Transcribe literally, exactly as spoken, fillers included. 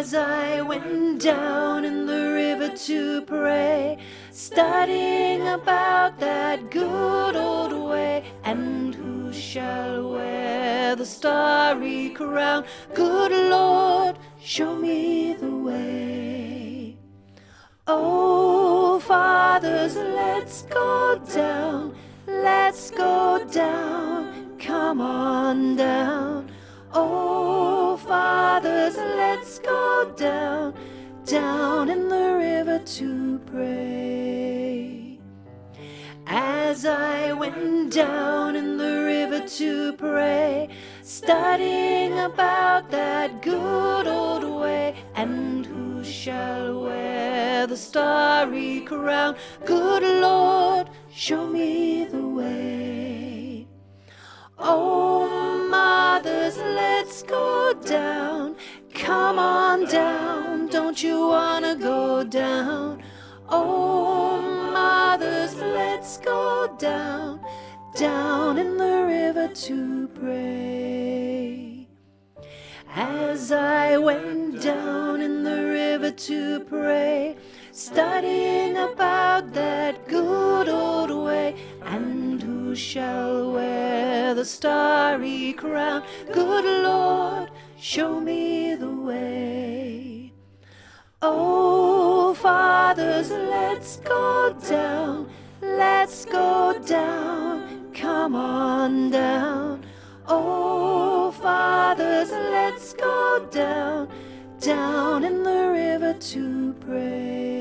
As I went down in the river to pray, studying about that good old way, and who shall wear the starry crown? Good Lord, show me the way. Oh, fathers, let's go down, let's go down, come on down. Oh, fathers, let's go down, down in the river to pray. As I went down in the river to pray, studying about that good old way, and who shall wear the starry crown? Good Lord, show me the way. Oh, mothers, let's go down, come on down, don't you wanna go down? Oh, mothers, let's go down, down in the river to pray. As I went down in the river to pray, studying about that good old way, and who shall wear the starry crown? Good Lord, show me the way. Oh, fathers, let's go down, let's go down, come on down. Oh, fathers, let's go down, down in the river to pray.